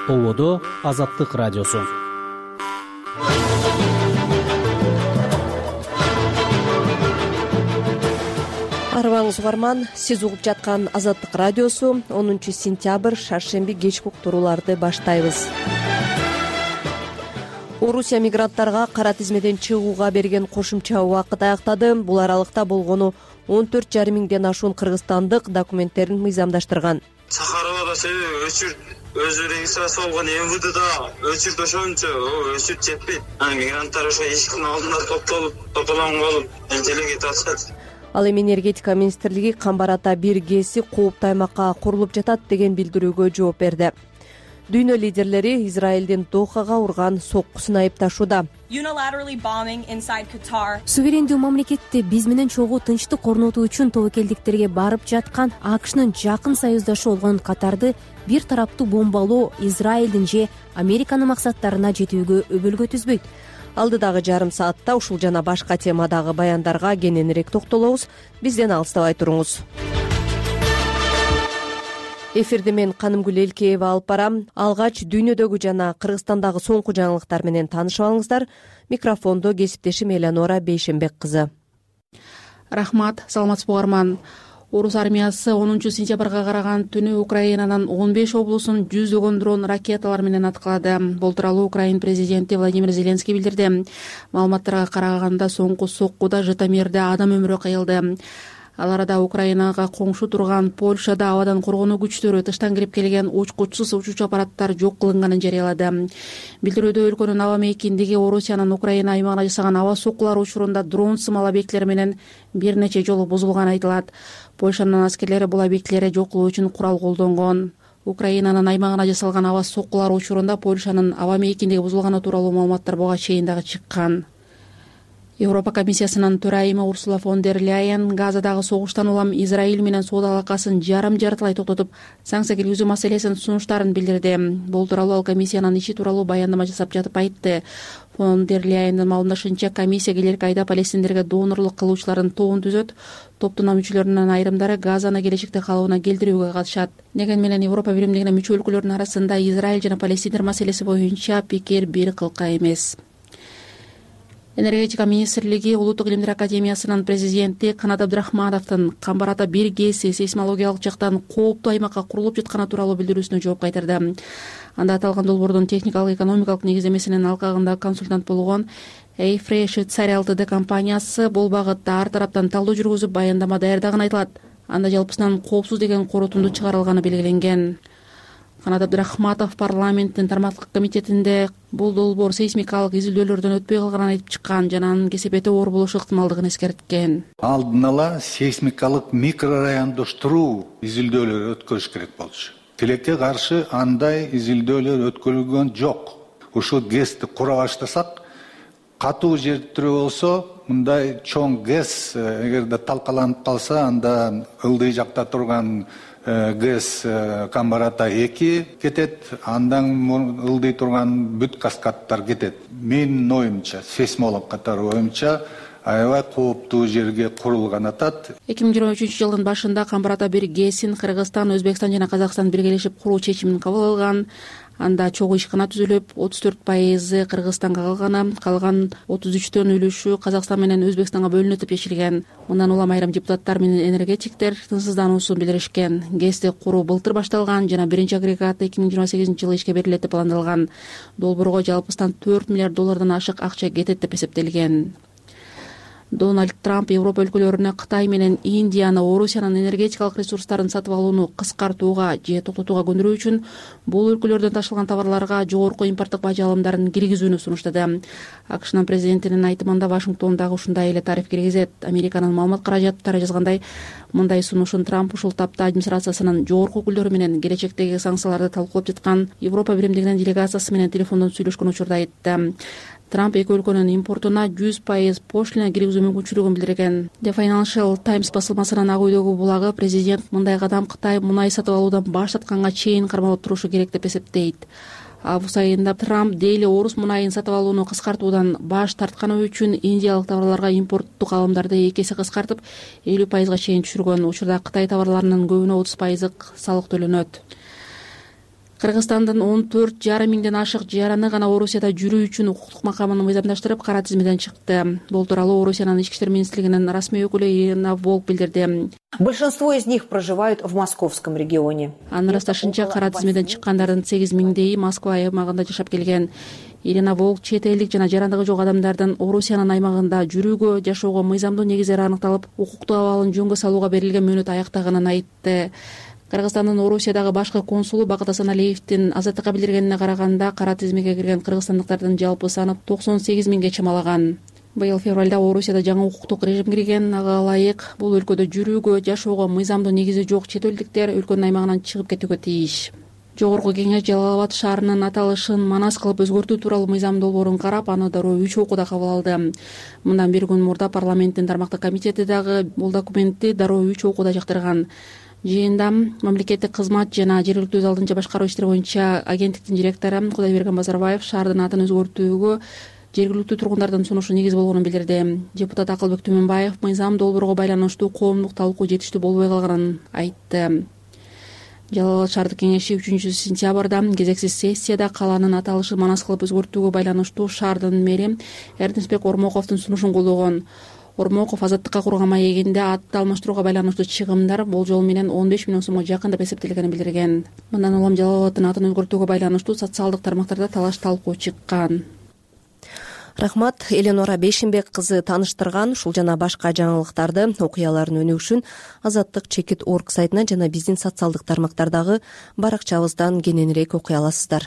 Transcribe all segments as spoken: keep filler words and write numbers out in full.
Ободо Азаттык радиосу. Арбаңыз угарман, сиз угуп жаткан Азаттык радиосу. онунчу сентябрь шаршемби кечки уктурууларды баштайбыз. Орусия мигранттарга кара тизмеден чыгууга берген кошумча убакыт аяктады. Бул аралыкта болгону он төрт жарым миңден ашуун кыргызстандык документтерин мыйзамдаштырган. Сахарада себеби өчүрт өзү регистрация болгон МВДда өчүрт ошончо өчүрт жетпейт. Мигранттар ошо эшиктин алдында топтолуп, тополоң болуп, энчелек кетип атышат. Ал эми энергетика министрлиги Камбар Ата бир гээси кооптуу аймакка курулуп жатат деген билдирүүгө жооп берди. Дүйнө лидерлери Израилдин Дохага урган соккусун айыпташууда. Суверендүү мамлекетте биз менен чогуу тынчтык орнотуу үчүн тобокелдиктерге барып жаткан АКШнын жакын союздашы болгон Катарды бир тараптуу бомбалоо Израилдин же Американын максаттарына жетүүгө өбөлгө түзбөйт. Алдыдагы жарым саатта ушул жана башка темадагы баяндарга кененирээк токтолобуз. Бизден алыстабай туруңуз. Эфирди мен Канымгүл Элкеева алып барам. Алгач дүйнөдөгү жана Кыргызстандагы соңку жаңылыктар менен таанышып алыңыздар. Микрофондо кесиптешим Эланора Бейшенбек кызы. Рахмат, саламатсызбы угарман. Орус армиясы онунчу сентябрга караган түнү Украинанын он беш облусун жүздөгөн дрон ракеталар менен аткылады. Бул тууралуу Украин президенти Владимир Зеленский билдирди. Маалыматтарга караганда соңку соккуда Житомирде адам өмүрү кыйылды. Ал арада Украинага коңшу турган Польшада абадан коргонуу күчтөрү тыштан кирип келген учкучсуз учуучу аппараттар жок кылынганын жарыялады. Билдирүүдө өлкөнүн аба мейкиндиги Орусиянын Украина аймагына жасаган аба соккулары учурунда дрон сымал объектилер менен бир нече жолу бузулганы айтылат. Польшанын аскерлери бул объектилерди жок кылуу үчүн курал колдонгон. Украинанын аймагына жасалган аба соккулары учурунда Польшанын аба мейкиндиги бузулганы тууралуу маалыматтар буга чейин дагы чыккан. Европа комиссиясынын төрайымы Урсула фон дер Ляйен Газадагы согуштан улам Израиль менен соода алакасын жарым жартылай токтотуп, санкция киргизүү маселесин сунуштарын билдирди. Бул тууралуу ал комиссиянын иши тууралуу баяндама жасап жатып айтты. Фон дер Ляйендин маалымдашынча, комиссия келерки айда палестиндерге доонорлук кылуучулардын тобун түзөт. Топтун мүчөлөрүнүн айрымдары Газаны келечекте калыбына келтирүүгө катышат. Деген менен Европа биримдигине мүчө өлкөлөрдүн арасында Израиль жана палестиндер маселеси боюнча пикир бир кылка эмес. Энергетика министрлиги Улуттук илимдер академиясынын президенти Канат Абдрахмановдун Камбар Ата бир гээси сейсмологиялык жактан кооптуу аймакка курулуп жатканы тууралуу билдирүүсүнө жооп кайтарды. Анда аталган долбоордун техникалык экономикалык негиздемесинин алкагында консультант болгон Эйфрей Швейцария Лтд компаниясы бул багытта ар тараптан талдоо жүргүзүп баяндама даярдаганы айтылат. Анда жалпысынан коопсуз деген корутунду чыгарылганы белгиленген. Канат Абдрахматов парламенттин тармактык комитетинде бул долбоор сейсмикалык изилдөөлөрдөн өтпөй калганын айтып чыккан жана анын кесепети оор болушу ыктымалдыгын эскерткен. Алдын ала сейсмикалык микрорайондоштуруу изилдөөлөрү өткөрүш керек болчу. Тилекке каршы андай изилдөөлөр өткөрүлгөн жок. Ушул ГЭСти кура баштасак, катуу жертирүү болсо, мындай чоң ГЭС эгерде талкаланып калса, анда ылдый жакта турган ГЭС Камбар Ата эки кетет, андан ылдый турган бүт каскадтар кетет. Менин оюмча, сейсмолог катары оюмча, аябай кооптуу жерге курулган атат. эки миң жыйырма үчүнчү жылдын башында Камбар Ата бир ГЭСин Кыргызстан, Өзбекстан жана Казакстан биргелешип куруу чечимин кабыл алган. Анда чогуу ишкана түзүлүп, отуз төрт пайызы Кыргызстанга калган, калган отуз үчтөн үлүшү Казакстан менен Өзбекстанга бөлүнүп чечилген. Мындан улам айрым депутаттар менен энергетиктер тынчсыздануусун билдиришкен. ГЭСти куруу былтыр башталган жана биринчи агрегат эки миң жыйырма сегизинчи жылы ишке берилет деп пландалган. Долбоорго жалпысынан төрт миллиард доллардан ашык акча кетет деп эсептелген. Дональд Трамп Европа өлкөлөрүнө Кытай менен Индияны Орусиянын энергетикалык ресурстарын сатып алууну кыскартууга же токтотууга көндүрүү үчүн бул өлкөлөрдөн ташылган товарларга жогорку импорттук бажа алымдарын киргизүүнү сунуштады. АКШнын президентинин айтымында Вашингтон дагы ушундай эле тариф киргизет. Американын маалымат каражаттары жазгандай, мындай сунушун Трамп ушул тапта администрациясынын жогорку өкүлдөрү менен келечектеги санкцияларды талкуулап жаткан Европа биримдигинин делегациясы менен телефондон сүйлөшкөн учурда айтты. Трамп эки өлкөнүн импортуна жүз пайыз пошлина киргизүү мүмкүнчүлүгүн билдирген. The Financial Times басылмасынын ак үйдөгү булагы президент мындай кадам Кытай мунай сатып алуудан баш тартканга чейин кармалып турушу керек деп эсептейт. Август айында Трамп дейли орус мунайын сатып алууну кыскартуудан баш тартканы үчүн индиялык товарларга импорттук алымдарды эки эсе кыскартып элүү пайызга чейин түшүргөн. Учурда Кытай товарларынын көбүнө отуз пайыздык салык төлөнөт. Кыргызстандын он төрт жарым миңден ашык жараны гана Орусияда жүрүү үчүн укуктук макамын мыйзамдаштырып кара тизмеден чыкты. Бул тууралуу Орусиянын ички иштер министрлигинин расмий өкүлү Ирина Волк билдирди. Большинство из них проживают в московском регионе. Анын ырасташынча кара тизмеден чыккандардын сегиз миңдейи Москва аймагында жашап келген. Ирина Волк чет элдик жана жарандыгы жок адамдардын Орусиянын аймагында жүрүүгө, жашоого мыйзамдуу негиздери аныкталып, укуктук абалын жөнгө салууга берилген мөөнөт аяктаганын айтты. Кыргызстандын Орусиядагы башкы консулу Бакыт Асаналиевдин азаттыкка билдиргенине караганда, кара тизмеге кирген кыргызстандыктардын жалпы саны токсон сегиз миңге чамалаган. Быйыл февралда Орусияда жаңы укуктук режим кирген. Ага ылайык бул өлкөдө жүрүүгө, жашоого мыйзамдуу негизи жок чет элдиктер өлкөнүн аймагынан чыгып кетүүгө тийиш. Жогорку кеңеш Жалал Абад шаарынын аталышын манас кылып өзгөртүү тууралуу мыйзам долбоорун карап, аны дароо үч окууда кабыл алды. Мындан бир күн мурда парламенттин тармактык комитети дагы бул документти дароо үч окууда жактырган. Жыйында мамлекеттик кызмат жана жергиликтүү алдынча башкаруу иштери боюнча агенттиктин директору Кудайберген Базарбаев шаардын атын өзгөртүүгө жергиликтүү тургундардын сунушу негиз болгонун билдирди. Депутат Акылбек Түмөнбаев мыйзам долбоорго байланыштуу коомдук талкуу жетиштүү болбой калганын айтты. Жалал Абад шаардык кеңеши үчүнчү сентябрда кезексиз сессияда калаанын аталышын манас кылып өзгөртүүгө байланыштуу шаардын мэри Эрдинсбек Ормоковдун сунушун колдогон. Ормоков азаттыкка курган маегинде атты алмаштырууга байланыштуу чыгымдар болжол менен он беш миңден сомго жакын деп эсептелгенин билдирген. Мындан улам Жалал Абадтын атын өзгөртүүгө байланыштуу социалдык тармактарда талаш талкуу чыккан. Рахмат. Эленора Бейшимбек кызы тааныштырган ушул жана башка жаңылыктарды, окуялардын өнүгүшүн Азаттык чекит точка орг сайтынан жана биздин социалдык тармактардагы баракчабыздан кененирээк окуй аласыздар.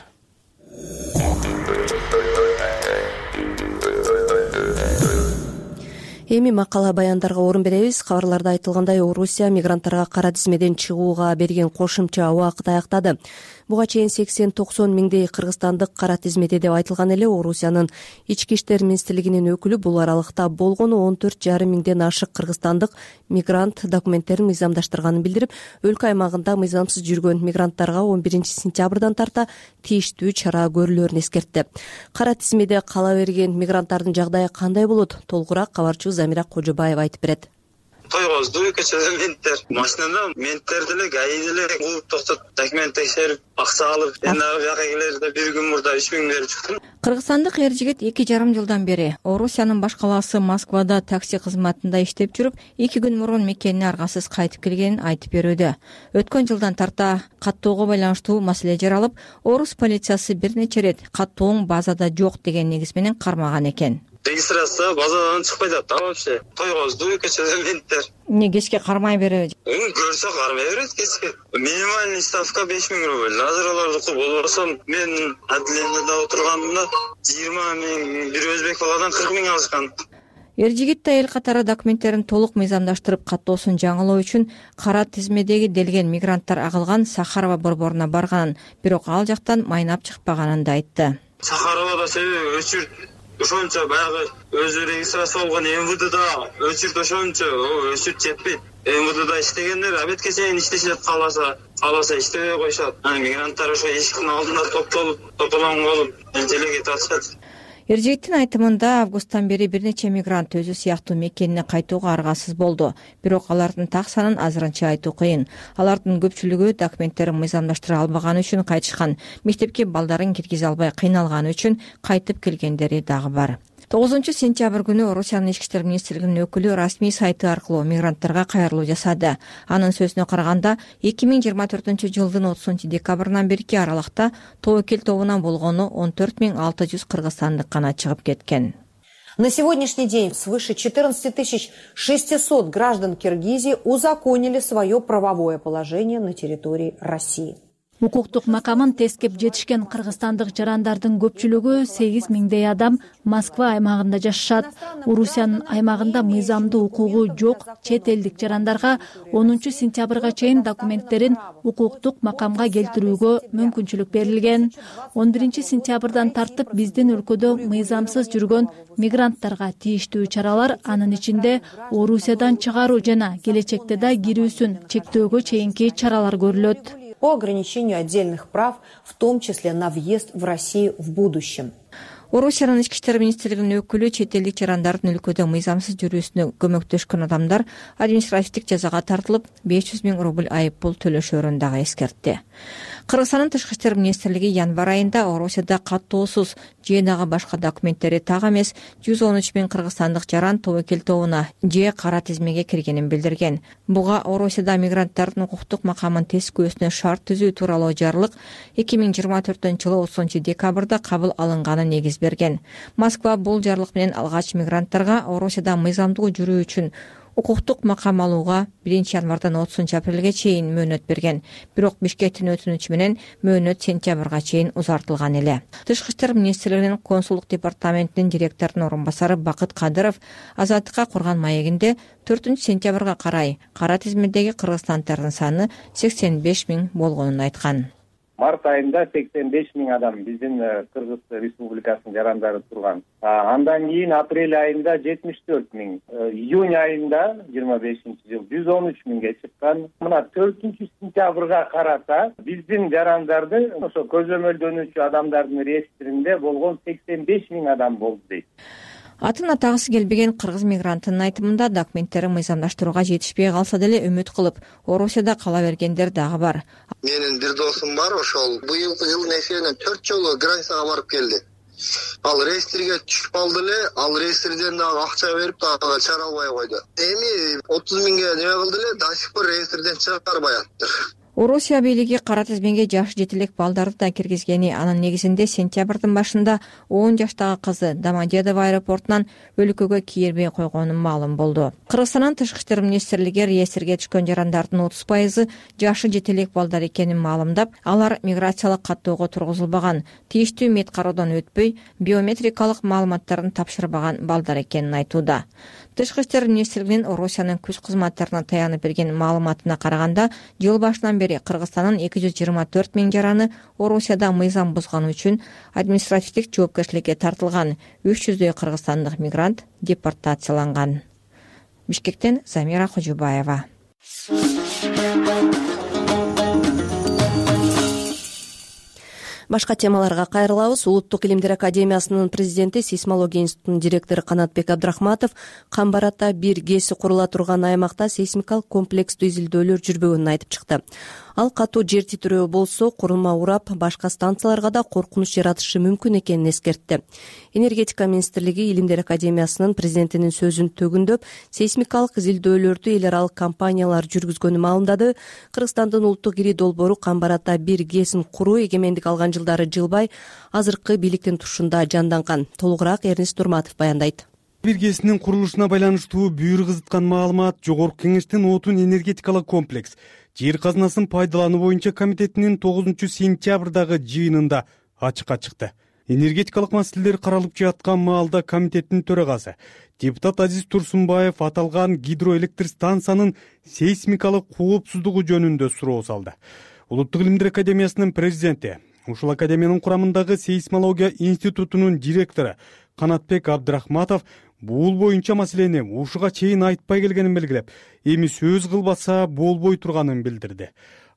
Эми макала баяндарга орун беребиз. Кабарларда айтылгандай, Орусия мигранттарга кара тизмеден чыгууга берген кошумча убакыт аяктады. Буга чейин сексен токсон миңдей кыргызстандык кара тизмеде деп айтылган эле. Орусиянын ички иштер министрлигинин өкүлү бул аралыкта болгону он төрт жарым миңден ашык кыргызстандык мигрант документтерин мыйзамдаштырганын билдирип, өлкө аймагында мыйзамсыз жүргөн мигранттарга он биринчи сентябрдан тарта тийиштүү чара көрүлөрүн эскертти. Кара тизмеде кала берген мигранттардын жагдайы кандай болот? Толугураак кабарчыбыз Замира Кожобаева айтып берет. Тойгоздуу көчөдө менттер, машинада менттер деле, гаи деле кууп токтоп, документ текшерип, акча алып, эми бияка келерде бир күн мурда үч миң берип чыктым. Кыргызстандык эр жигит эки жарым жылдан бери Орусиянын баш калаасы Москвада такси кызматында иштеп жүрүп, эки күн мурун мекенине аргасыз кайтып келгенин айтып берүүдө. Өткөн жылдан тарта каттоого байланыштуу маселе жаралып, Орус полициясы бир нече ирет каттооң базада жок деген негиз менен кармаган экен. Регистрация базадан чыкпай жатты вообще. Тойгоздуу көчөдө менттер. Эмне кечке кармай береби? Көрсө кармай берет кечке. Минимальный ставка беш миң рубль. Азыр аларды кылып болбосо мен отделениеде отургандымда жыйырма миң, бир өзбек баладан кырк миң алышкан. Эр жигит да эл катары документтерин толук мыйзамдаштырып, каттоосун жаңылоо үчүн кара тизмедеги делген мигранттар агылган Сахарова борборуна барганын, бирок ал жактан майнап чыкпаганын да айтты. Сахаровада себеби өчүрт ошончо баягы өзү регистрация болгон эм вэ дэда өчүрт ошончо, өчүрт жетпейт. эм вэ дэда иштегендер абетке чейин иштешет, кааласа, кааласа иштебей коюшат. Мигранттар ошо эшиктин алдында топтолуп, тополоң болуп, энчелек этип атышат. Эр жигиттин айтымында августтан бери бир нече мигрант өзү сыяктуу мекенине кайтууга аргасыз болду. Бирок алардын так санын азырынча айтуу кыйын. Алардын көпчүлүгү документтерин мыйзамдаштыра албаганы үчүн кайтышкан, мектепке балдарын киргизе албай кыйналганы үчүн кайтып келгендери дагы бар. тогузунчу сентябрь күнү Орусиянын ички иштер министрлигинин өкүлү расмий сайты аркылуу мигранттарга кайрылуу жасады. Анын сөзүнө караганда, эки миң жыйырма төртүнчү жылдын отузунчу декабрынан берки аралыкта тобокел тобунан болгону он төрт миң алты жүз кыргызстандык гана чыгып кеткен. На сегодняшний день свыше четырнадцать тысяч шестьсот граждан Киргизии узаконили свое правовое положение на территории России. Укуктук макамын тескеп жетишкен кыргызстандык жарандардын көпчүлүгү сегиз миңдей адам Москва аймагында жашашат. Орусиянын аймагында мыйзамдуу укугу жок чет элдик жарандарга онунчу сентябрга чейин документтерин укуктук макамга келтирүүгө мүмкүнчүлүк берилген. он биринчи сентябрдан тартып биздин өлкөдө мыйзамсыз жүргөн мигранттарга тийиштүү чаралар, анын ичинде Орусиядан чыгаруу жана келечекте да кирүүсүн чектөөгө чейинки чаралар көрүлөт. По ограничению отдельных прав, в том числе на въезд в Россию в будущем. Орусиянын ички иштер министрлигинин өкүлү чет элдик жарандардын өлкөдө мыйзамсыз жүрүүсүнө көмөктөшкөн адамдар административдик жазага тартылып, беш жүз миң рубль айып пул төлөшөрүн дагы эскертти. Кыргызстандын тышкы иштер министрлиги январь айында Орусияда каттоосуз же дагы башка документтери так эмес жүз он үч миң кыргызстандык жаран тобокел тобуна же кара тизмеге киргенин билдирген. Буга Орусияда мигранттардын укуктук макамын тескөөсүнө шарт түзүү тууралуу жарлык эки миң жыйырма төртүнчү жылы отузунчу декабрда кабыл алынганын негиз берген. Москва бул жарлык менен алгач мигранттарга Орусияда мыйзамдуу жүрүү үчүн укуктук макам алууга биринчи январдан отузунчу апрелге чейин мөөнөт берген. Бирок Бишкектин өтүнүчү менен мөөнөт сентябрга чейин узартылган эле. Тышкы иштер министрлигинин консулдук департаментинин директорунун орун басары Бакыт Кадыров Азаттыкка курган маегинде төртүнчү сентябрга карай кара тизмедеги кыргызстандардын саны сексен беш миң болгонун айткан. Март айында сексен беш миң адам биздин Кыргыз Республикасынын жарандары турган. Андан кийин апрель айында жетимиш төрт миң, июнь айында жыйырма бешинчи жыл жүз он үч миңге чыккан. Мына төртүнчү сентябрга карата биздин жарандарды ошо көзөмөлдөнүүчү адамдардын реестринде болгон сексен беш миң адам болду дейт. Атын атагысы келбеген кыргыз мигранттын айтымында документтерин мыйзамдаштырууга жетишпей калса деле үмүт кылып, Орусияда кала бергендер дагы бар. Менин бир досум бар, ошол быйылкы жылдын эсебинен төрт жолу границага барып келди. Ал реестрге түшүп алды эле, ал реестрден дагы акча берип дагы чыгара албай койду. Эми отуз миңге неме кылды эле, до сих пор реестрден чыгарбай атыптыр. Орусия бийлиги кара тизмеге жашы жети элек балдарды да киргизгени, анын негизинде сентябрдын башында он жаштагы кызы Домодедово аэропортунан өлкөгө кирбей койгонун маалым болду. Кыргызстандын тышкы иштер министрлиги реестрге түшкөн жарандардын отуз пайызы жашы жети элек балдар экенин маалымдап, алар миграциялык каттоого тургузулбаган, тийиштүү мед кароодон өтпөй, биометрикалык маалыматтарын тапшырбаган балдар экенин айтууда. Тышкы иштер министрлигинин Орусиянын күч кызматтарына таянып берген маалыматына караганда, жыл башынан бери Кыргызстандын эки жүз жыйырма төрт миң жараны Орусияда мыйзам бузганы үчүн административдик жоопкерчиликке тартылган. үч жүздөй кыргызстандык мигрант депортацияланган. Бишкектен Замира Кожубаева. Башка темаларга кайрылабыз. Улуттук илимдер академиясынын президенти, сейсмология институтунун директору Канатбек Абдрахматов Камбарата бир ГЭСи курула турган аймакта сейсмикалык комплекстүү изилдөөлөр жүрбөгөнүн айтып чыкты. Ал катуу жер титирөө болсо, курулма урап, башка станцияларга да коркунуч жаратышы мүмкүн экенин эскертти. Энергетика министрлиги илимдер академиясынын президентинин сөзүн төгүндөп, сейсмикалык изилдөөлөрдү эл аралык компаниялар жүргүзгөнүн маалымдады. Кыргызстандын улуттук ири долбоору Камбарата бир ГЭСин куруу эгемендик алган жылдары жылбай азыркы бийликтин тушунда жанданган. Толугураак Эрнис Турматов баяндайт. бир ГЭСинин курулушуна байланыштуу бүйүр кызыткан маалымат Жогорку Кеңештин отун энергетикалык комплекс жер казынасын пайдалануу боюнча комитетинин тогузунчу сентябрдагы жыйынында ачыкка чыкты. Энергетикалык маселелер каралып жаткан маалда комитеттин төрагасы депутат Азиз Турсунбаев аталган гидроэлектр станциянын сейсмикалык коопсуздугу жөнүндө суроо салды. Улуттук илимдер академиясынын президенти, ушул академиянын курамындагы сейсмология институтунун директору Канатбек Абдрахматов бул боюнча маселени ушуга чейин айтпай келгенин белгилеп, эми сөз кылбаса болбой турганын билдирди.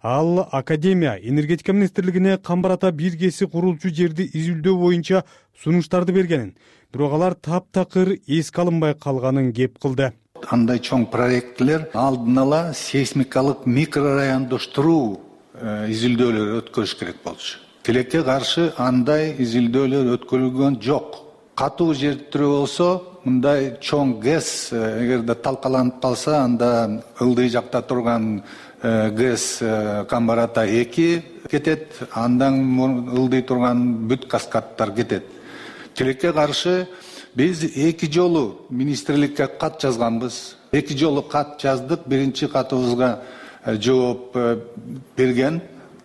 Ал академия энергетика министрлигине Камбарата бир ГЭСи курулчу жерди изилдөө боюнча сунуштарды бергенин, бирок алар таптакыр эске алынбай калганын кеп кылды. Андай чоң проектлер алдын ала сейсмикалык микрорайондоштуруу изилдөөлөр өткөрүш керек болчу. Тилекке каршы андай изилдөөлөр өткөрүлгөн жок. Катуу жер титирөө болсо, мындай чоң ГЭС эгерде талкаланып калса, анда ылдый жакта турган ГЭС Камбарата эки кетет, андан ылдый турган бүт каскадтар кетет. Тилекке каршы биз эки жолу министрликке кат жазганбыз. Эки жолу кат жаздык. Биринчи катыбызга жооп берген,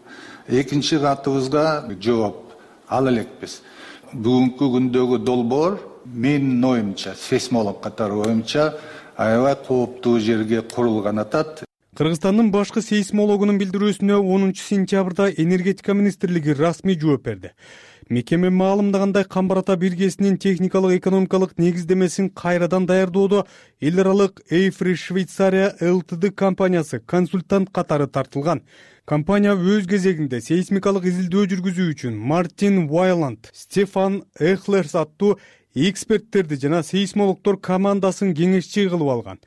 экинчи катыбызга жооп ала элекпиз. Бүгүнкү күндөгү долбоор менин оюмча, сейсмолог катары оюмча, аябай кооптуу жерге курулган атат. Кыргызстандын башкы сейсмологунун билдирүүсүнө онунчу сентябрда энергетика министрлиги расмий жооп берди. Мекеме маалымдагандай, Камбарата бир ГЭСинин техникалык экономикалык негиздемесин кайрадан даярдоодо эл аралык Эйфри Швейцария ЛТД компаниясы консультант катары тартылган. Компания өз кезегинде сейсмикалык изилдөө жүргүзүү үчүн Мартин Вайланд, Стефан Эхлерс аттуу эксперттерди жана сейсмологдор командасын кеңешчи кылып алган.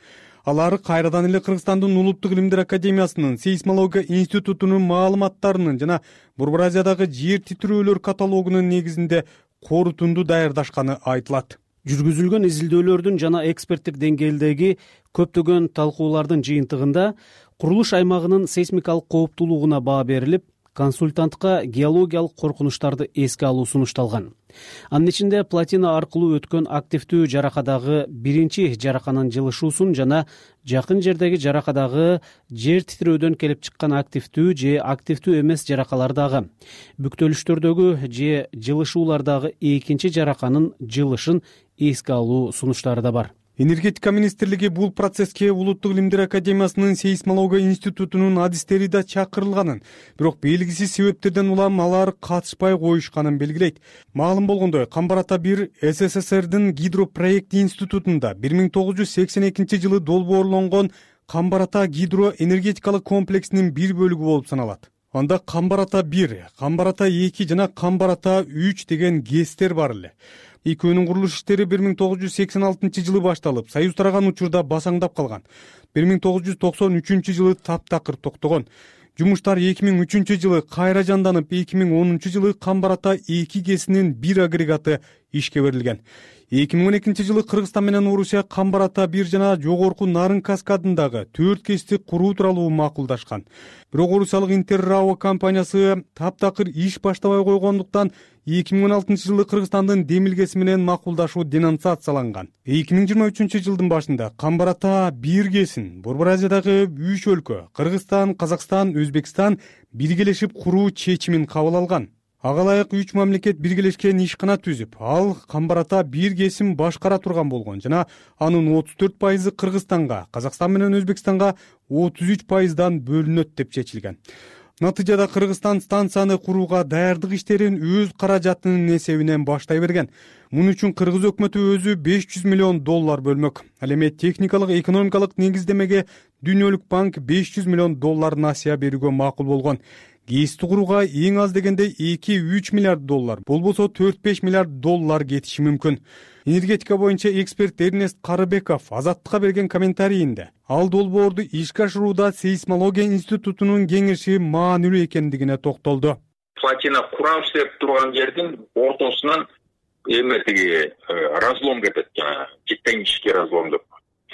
Алар кайрадан эле Кыргызстандын Улуттук илимдер академиясынын сейсмология институтунун маалыматтарынын жана Борбор Азиядагы жер титирөөлөр каталогунун негизинде корутунду даярдашканы айтылат. Жүргүзүлгөн изилдөөлөрдүн жана эксперттик деңгээлдеги көптөгөн талкуулардын жыйынтыгында курулуш аймагынын сейсмикалык кооптуулугуна баа берилип, консультантка геологиялык коркунучтарды эске алуу сунушталган. Анын ичинде плотина аркылуу өткөн активдүү жаракадагы биринчи жараканын жылышуусун жана жакын жердеги жаракадагы жер титирөөдөн келип чыккан активдүү же активдүү эмес жаракалар дагы, бүктөлүштөрдөгү же жылышуулардагы экинчи жараканын жылышын эске алуу сунуштары да бар. Энергетика министрлиги бул процесске Улуттук илимдер академиясынын сейсмология институтунун адистери да чакырылганын, бирок белгисиз себептерден улам алар катышпай коюшканын белгилейт. Маалым болгондой, Камбар Ата бир СССРдин гидропроект институтунда бир миң тогуз жүз сексен экинчи жылы долбоорлонгон Камбар Ата гидроэнергетикалык комплексинин бир бөлүгү болуп саналат. Анда Камбар Ата бир, Камбар Ата эки жана Камбар Ата үч деген гэстер бар эле. Экөөнүн курулуш иштери бир миң тогуз жүз сексен алтынчы жылы башталып, Союз тараган учурда басаңдап калган. бир миң тогуз жүз токсон үчүнчү жылы таптакыр токтогон. Жумуштар эки миң үчүнчү жылы кайра жанданып, эки миң онунчу жылы Камбар Ата эки гэсинин бир агрегаты ишке берилген. эки миң он экинчи жылы Кыргызстан менен Орусия Камбар Ата бир жана жогорку Нарын каскадындагы төрт гэсти куруу тууралуу макулдашкан. Бирок орусиялык Интеррао компаниясы таптакыр иш баштабай койгондуктан эки миң он алтынчы жылы Кыргызстандын демилгеси менен макулдашуу денонсацияланган. эки миң жыйырма үчүнчү жылдын башында Камбар Ата бир гэсин Борбор Азиядагы үч өлкө Кыргызстан, Казакстан, Өзбекстан биргелешип куруу чечимин кабыл алган. Ага ылайык үч мамлекет биргелешкен ишкана түзүп, ал Камбар Ата бир гэсин башкара турган болгон жана анын отуз төрт пайызы Кыргызстанга, Казакстан менен Өзбекстанга отуз үч пайыздан бөлүнөт деп чечилген. Натыйжада Кыргызстан станцияны курууга даярдык иштерин өз каражатынын эсебинен баштай берген. Муну үчүн Кыргыз өкмөтү өзү беш жүз миллион доллар бөлмөк. Ал эми техникалык, экономикалык негиздемеге Дүйнөлүк банк беш жүз миллион доллар насыя берүүгө макул болгон. гэсти курууга эң аз дегенде эки үч миллиард доллар, болбосо төрт беш миллиард доллар кетиши мүмкүн. Энергетика боюнча эксперт Эрнест Карыбеков Азаттыкка берген комментарийинде ал долбоорду ишке ашырууда сейсмология институтунун кеңеши маанилүү экендигине токтолду. Плотина курабыз деп турган жердин ортосунан эме тиги разлом кетет, жана тектонический разлом деп.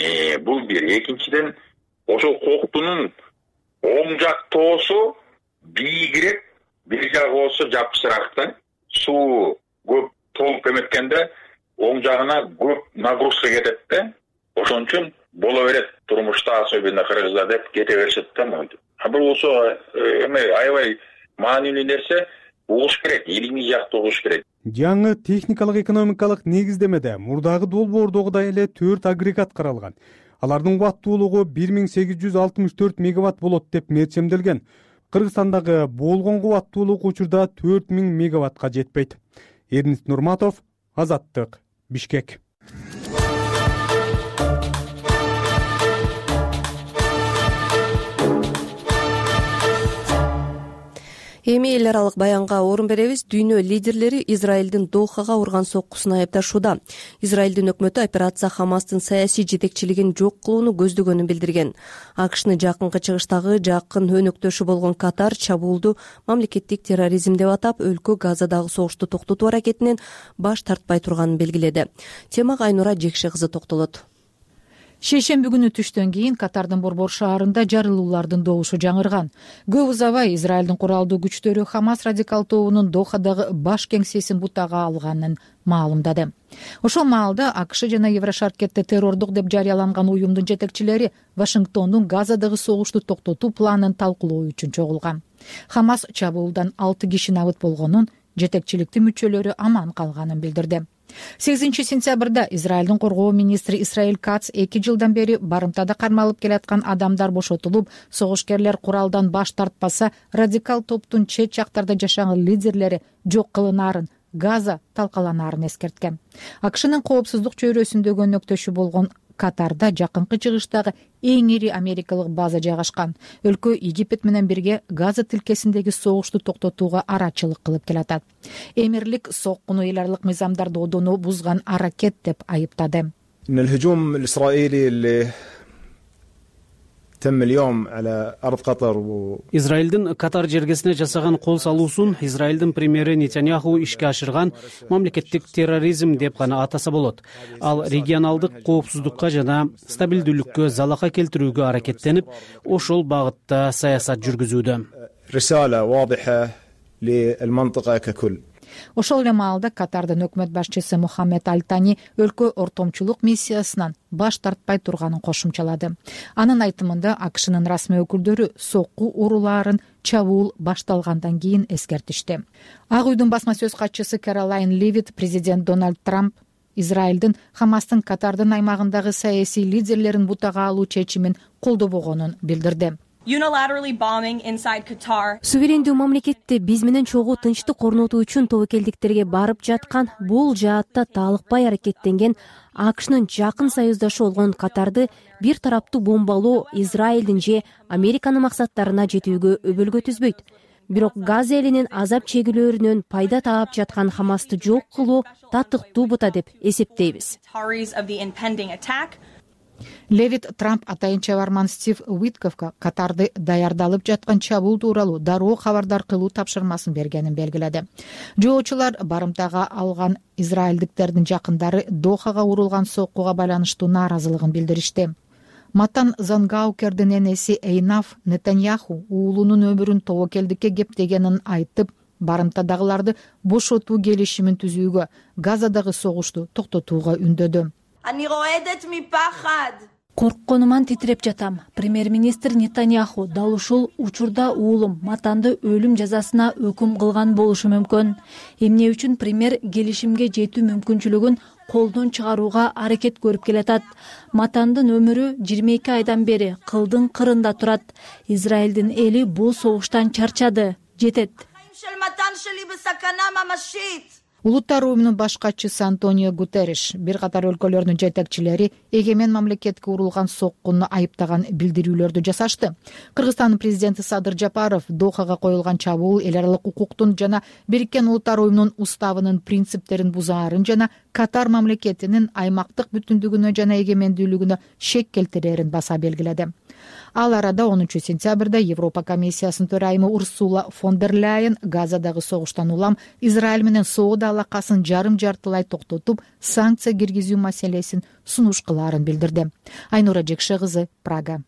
Бул бир. Экинчиден, ошол коктунун оң жак тоосу бийигирээк, бир жагы болсо жапышыраак да. Суу көп толуп эметкенде оң жагына көп нагрузка кетет да. Ошон үчүн боло берет турмушта, особенно Кыргызда деп кете беришет да монтип. А бул болсо эме аябай маанилүү нерсе, угуш керек, илимий жакты угуш керек. Жаңы техникалык экономикалык негиздемеде мурдагы долбоордогудай эле төрт агрегат каралган. Алардын кубаттуулугу бир миң сегиз жүз алтымыш төрт мегаватт болот деп мерчемделген. Кыргызстандагы болгон кубаттуулук учурда төрт миң мегаваттка жетпейт. Эрнест Нурматов, Азаттык, Бишкек. Эми эл аралык баянга орун беребиз. Дүйнө лидерлери Израилдин Дохага урган соккусун айыпташууда. Израилдин өкмөтү операция Хамастын саясий жетекчилигин жок кылууну көздөгөнүн билдирген. АКШны жакынкы чыгыштагы жакын өнөктөшү болгон Катар чабуулду мамлекеттик терроризм деп атап, өлкө Газадагы согушту токтотуу аракетинен баш тартпай турганын белгиледи. Темага Айнура Жекше кызы токтолот. Шейшемби күнү түштөн кийин Катардын борбор шаарында жарылуулардын добушу жаңырган. Көп узабай Израилдин куралдуу күчтөрү Хамас радикал тобунун Дохадагы баш кеңсесин бутага алганын маалымдады. Ошол маалда АКШ жана Еврошаркетте террордук деп жарыяланган уюмдун жетекчилери Вашингтондун Газадагы согушту токтотуу планын талкуулоо үчүн чогулган. Хамас чабуулдан алты киши набыт болгонун, жетекчиликтин мүчөлөрү аман калганын билдирди. сегизинчи сентябрда Израилдин коргоо министри Исраиль Кац эки жылдан бери барымтада кармалып келаткан адамдар бошотулуп, согушкерлер куралдан баш тартпаса, радикал топтун чет жактарда жашаган лидерлери жок кылынаарын, Газа талкаланаарын эскерткен. АКШнын коопсуздук чөйрөсүндөгү өнөктөшү болгон Катарда жакынкы чыгыштагы эң ири америкалык база жайгашкан. Өлкө Египет менен бирге Газа тилкесиндеги согушту токтотууга арачылык кылып келатат. Эмирлик соккуну эл аралык мыйзамдарды одону бузган аракет деп айыптады. الهجوم الإسرائيلي اللي تم اليوم على أرض قطر و... Израилдин Катар жергесине жасаган кол салуусун Израилдин премьери Нетаньяху ишке ашырган мамлекеттик терроризм деп гана атаса болот. Ал регионалдык коопсуздукка жана стабилдүүлүккө залака келтирүүгө аракеттенип, ошол багытта саясат жүргүзүүдө. رسالة واضحة للمنطقة ككل. Ошол эле маалда Катардын өкмөт башчысы Мухаммед Аль-Тани өлкө ортомчулук миссиясынан баш тартпай турганын кошумчалады. Анын айтымында АКШнын расмий өкүлдөрү сокку урууларын чабуул башталгандан кийин эскертишти. Ак үйдүн басма сөз катчысы Каролайн Левит президент Дональд Трамп Израилдин Хамастын Катардын аймагындагы саясий лидерлерин бутага алуу чечимин колдобогонун билдирди. Суверендүү мамлекетте биз менен чогуу тынчтык орнотуу үчүн тобокелдиктерге барып жаткан, бул жаатта таалыкпай аракеттенген АКШнын жакын союздашы болгон Катарды бир тараптуу бомбалоо Израилдин же Американын максаттарына жетүүгө өбөлгө түзбөйт. Бирок Газа элинин азап чегүүлөрүнөн пайда таап жаткан Хамасты жок кылуу татыктуу бута деп эсептейбиз. Левит Трамп атайын чабарман Стив Уиткофко Катарды даярдалып жаткан чабуул тууралуу дароо кабардар кылуу тапшырмасын бергенин белгиледи. Жоочулар барымтага алган израилдиктердин жакындары Дохага урулган соккуга байланыштуу нааразылыгын билдиришти. Матан Зангаукердин энеси Эйнаф Нетаньяху уулунун өмүрүн тобокелдикке кептегенин айтып, барымтадагыларды бошотуу келишимин түзүүгө, Газадагы согушту токтотууга үндөдү. Коркконуман титиреп жатам. Премьер-министр Нетаньяху дал ушул учурда уулум Матанды өлүм жазасына өкүм кылган болушу мүмкүн. Эмне үчүн премьер келишимге жетүү мүмкүнчүлүгүн колдон чыгарууга аракет көрүп келатат. Матандын өмүрү жыйырма эки айдан бери кылдын кырында турат. Израилдин эли бул согуштан чарчады. Жетет. Улуттар уюмунун баш катчысы Антонио Гутерриш бир катар өлкөлөрдүн жетекчилери эгемен мамлекетке урулган соккуну айыптаган билдирүүлөрдү жасашты. Кыргызстандын президенти Садыр Жапаров Дохага коюлган чабуул эл аралык укуктун жана Бириккен Улуттар уюмунун уставынын принциптерин бузаарын жана Катар мамлекетинин аймактык бүтүндүгүнө жана эгемендүүлүгүнө шек келтирерин баса белгиледи. Ал арада онунчу сентябрда Европа комиссиясынын төрайымы Урсула фон дер Ляйен Газадагы согуштан улам Израиль менен соода алакасын жарым жартылай токтотуп, санкция киргизүү маселесин сунуш кылаарын билдирди. Айнура Жекше кызы, Прага.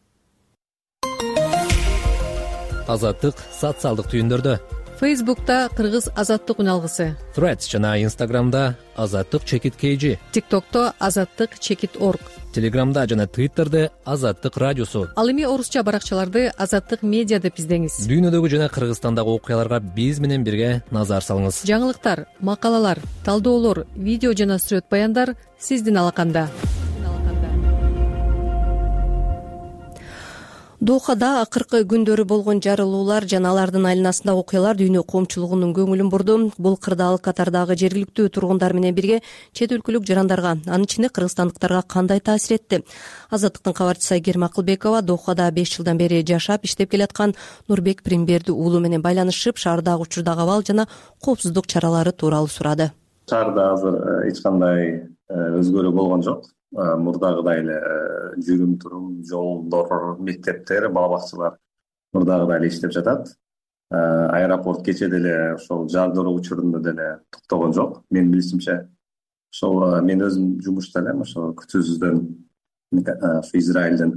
Азаттык социалдык түйүндөрдө. Фейсбукта Кыргыз азаттык үналгысы, Threads жана Инстаграмда азаттык чекит kg, ТикТокто азаттык чекит орг, Телеграмда жана Твиттерде азаттык радиосу. Ал эми орусча баракчаларды азаттык медиа деп издеңиз. Дүйнөдөгү жана Кыргызстандагы окуяларга биз менен бирге назар салыңыз. Жаңылыктар, макалалар, талдоолор, видео жана сүрөт баяндар сиздин алаканда. Дохада акыркы күндөрү болгон жарылуулар жана алардын айланасындагы окуялар дүйнө коомчулугунун көңүлүн бурду. Бул кырдаал Катардагы жергиликтүү тургундар менен бирге чет өлкөлүк жарандарга, анын ичинде кыргызстандыктарга кандай таасир этти? Азаттыктын кабарчысы Айгерим Акылбекова Дохада беш жылдан бери жашап, иштеп келаткан Нурбек Примберди уулу менен байланышып, шаардагы учурдагы абал жана коопсуздук чаралары тууралуу сурады. Шаарда азыр эч кандай өзгөрүү болгон жок. Мурдагыдай эле жүрүм турум, жолдор, мектептер, бала бакчалар мурдагыдай эле иштеп жатат. Аэропорт кечээ деле ошол жардыруу учурунда деле токтогон жок. Менин билишимче, ошол мен өзүм жумушта элем, ошол күтүүсүздөн ушу Израилдин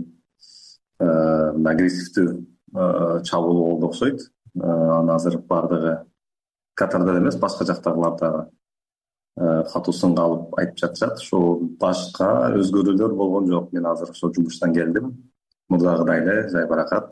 агрессивдүү чабуул болду окшойт. Аны азыр бардыгы Катарда эмес, башка жактагылар дагы катуусын калып айтып жатышат. Ошо башка өзгөрүүлөр болгон жок. Мен азыр ошо жумуштан келдим. Мурдагыдай эле жай баракат.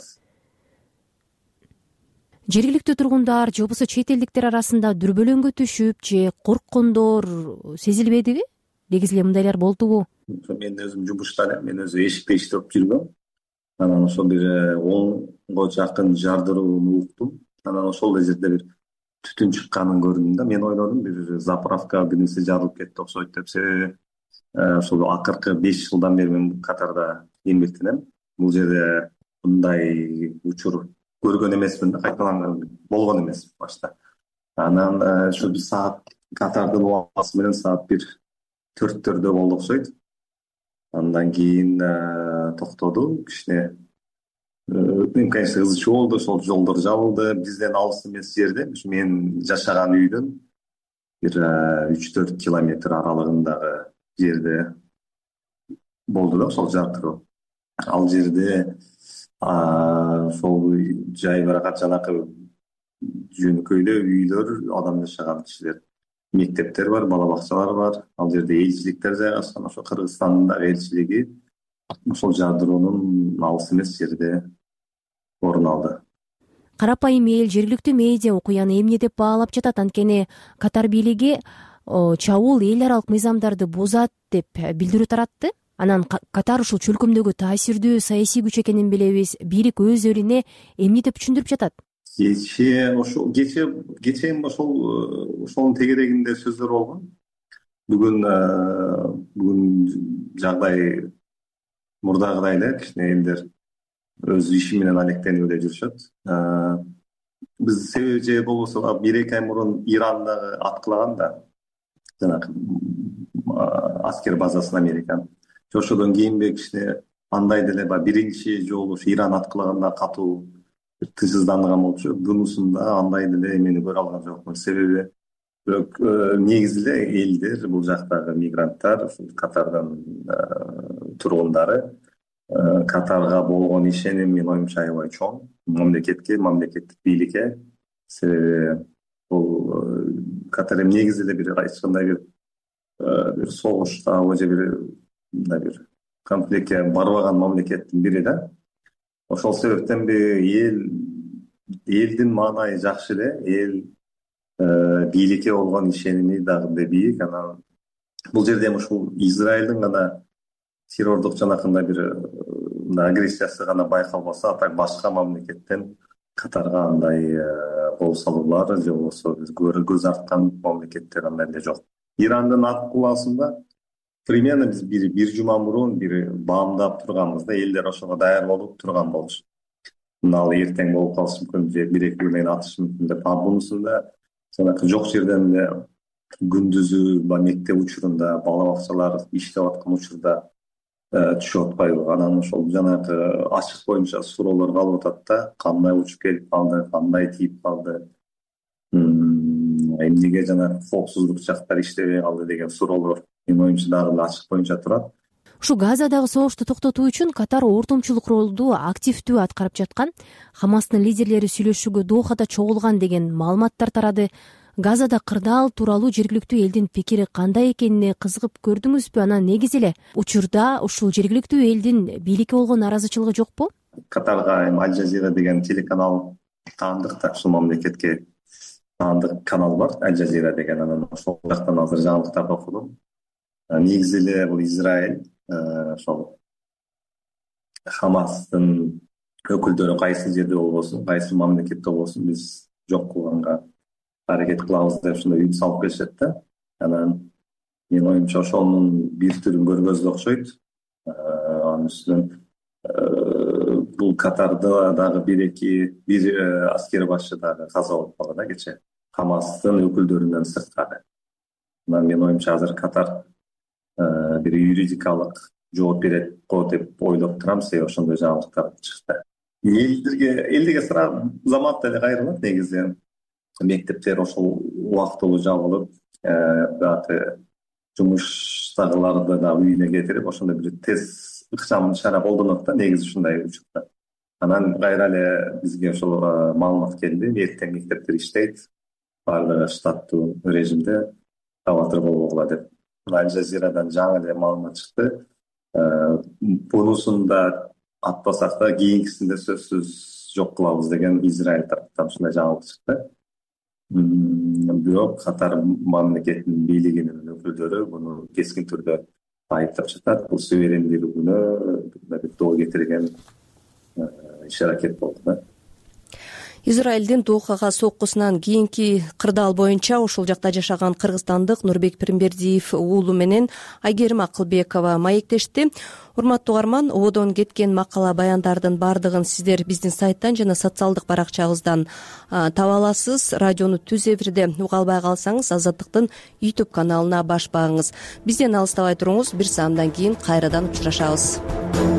Жергиликтүү тургундар же болбосо чет элдиктер арасында дүрбөлөңгө түшүп же корккондор сезилбедиби? Негизи эле мындайлар болдубу? Мен өзүм жумушта элем, мен өзү эшикте иштеп жүргөм. Анан ошол бир онго жакын жардырууну уктум. Анан ошол жерде бир түтүн чыкканын көрдүм да, мен ойлодум бир заправка бир нерсе жарылып кетти окшойт деп. Себеби ошол акыркы беш жылдан бери мен Катарда эмгектенем. Бул жерде мындай учур көргөн эмесмин да, кайталанган болгон эмес башта. Анан ушу бир саат Катардын убасы менен саат бир төрттөрдө болду окшойт. Андан кийин токтоду, кичине конечно ызы чуу болду, ошол жолдор жабылды. Бизден алыс эмес жерде, мен жашаган үйдөн бир үч төрт километр аралыгындагы жерде болду да ошол жаркыроо. Ал жерде ошол жай баракат жанакы жөнөкөйлөө үйлөр, адам жашаган кишилер, мектептер бар, бала бакчалар бар. Ал жерде элчиликтер жайгашкан. Ошо Кыргызстандын дагы элчилиги ошол жардыроонун алыс эмес жерде орун алды. Карапайым эл, жергиликтүү медиа окуяны эмне деп баалап жатат? Анткени Катар бийлиги чабуул эл аралык мыйзамдарды бузат деп билдирүү таратты. Анан Катар ушул чөлкөмдөгү таасирдүү саясий күч экенин билебиз. Бийлик өз элине эмне деп түшүндүрүп жатат? Кече ошол кече кечен ошол ошонун тегерегинде сөздөр болгон. Бүгүн бүгүн жагдай мурдагыдай эле, кичине элдер өз иши менен алектенип эле жүрүшөт. Биз себеби же болбосо бир эки ай мурун Ирандагы аткылаган да, жанагы аскер базасын Американын. Ошодон кийинби кичине андай деле биринчи жолу Иран аткылаганда катуу тынчсызданган болчу. Бунусунда андай деле эмени көрө алган жокмун. Себеби бирок негизи эле элдер, бул жактагы мигранттар, Катардын тургундары Катарга болгон ишеним менин оюмча аябай чоң. Мамлекетке, мамлекеттик бийликке. Себеби бул Катар негизи эле бир эч кандай бир бир согушта же бир мындай бир конфликтке барбаган мамлекеттин бири да. Ошол себептен эл элдин маанайы жакшы эле, эл бийликке болгон ишеними дагы бийик. Анан бул жерде ушул Израилдин гана террордук жанакындай бир агрессиясы гана байкалбаса, а так башка мамлекеттен Катарга андай кол салуулар же болбосо көз арткан мамлекеттер андай эле жок. Ирандын аткылаасында примерно биз бир бир жума мурун бир баамдап турганбызда, элдер ошого даяр болуп турган болчу. Мына эртең болуп калышы мүмкүн, же бир эки күнөн атышы мүмкүн деп. А бунусунда жанакы жок жерден эле күндүзү мектеп учурунда, бала бакчалар иштеп аткан учурда түшүп атпайбы. Анан ошол жанакы ачык боюнча суроолор калып атат да, кандай учуп келип калды, кандай тийип калды, эмнеге жана коопсуздук жактар иштебей калды деген суроолор менин оюмча дагы ачык боюнча турат. Ушу Газадагы согушту токтотуу үчүн Катар ортомчулук ролду активдүү аткарып жаткан. Хамастын лидерлери сүйлөшүүгө Дохада чогулган деген маалыматтар тарады. Газада кырдаал тууралуу жергиликтүү элдин пикири кандай экенине кызыгып көрдүңүзбү? Анан негизи эле учурда ушул жергиликтүү элдин бийликке болгон наразычылыгы жокпу? Катарга Аль Жазира деген телеканал таандык да, ушул мамлекетке таандык канал бар, Аль Жазира деген. Анан ошол жактан азыр жаңылыктарды окудум. Негизи эле бул Израиль ошол Хамастын өкүлдөрү кайсы жерде болбосун, кайсы мамлекетте болбосун, биз жок кылганга аракет кылабыз деп ушундай үмүт салып келишет да. Анан менин оюмча ошонун бир түрүн көргөзгө окшойт. Анын үстүнөн бул Катарда дагы бир эки бир аскер башы дагы каза болуп калды да кече, Хамастын өкүлдөрүнөн сырткары. Анан менин оюмча азыр Катар бир юридикалык жооп берет го деп ойлоп турам. Себеби ошондой жаңылыктар чыкты. Элдерге элдиге сразу замат деле кайрылат негизи. Мектептер ошол убактылуу жабылып, дагы жумуштагыларды да үйүнө кетирип, ошондой бир тез ыкчам чара колдонот да негизи ушундай учурда. Анан кайра эле бизге ошол маалымат келди, эртең мектептер иштейт, баардыгы штаттуу режимде, табатыр болбогула деп. Аль Жазирадан жаңы эле маалымат чыкты. Бунусунда атпасак да кийинкисинде сөзсүз жок кылабыз деген Израиль тараптан ушундай жаңылык чыкты. Бирок Катар мамлекетинин бийлигинин өкүлдөрү муну кескин түрдө айыптап жатат. Бул суверендүүлүгүнө бир доо кетирген иш аракет болду да. Израилдин Дохага соккусунан кийинки кырдаал боюнча ушул жакта жашаган кыргызстандык Нурбек Пиримбердиев уулу менен Айгерим Акылбекова маектешти. Урматтуу угарман, ободон кеткен макала баяндардын баардыгын сиздер биздин сайттан жана социалдык баракчабыздан таба аласыз. Радиону түз эфирде уга албай калсаңыз, Азаттыктын YouTube каналына баш багыңыз. Бизден алыстабай туруңуз, бир саамдан кийин кайрадан учурашабыз.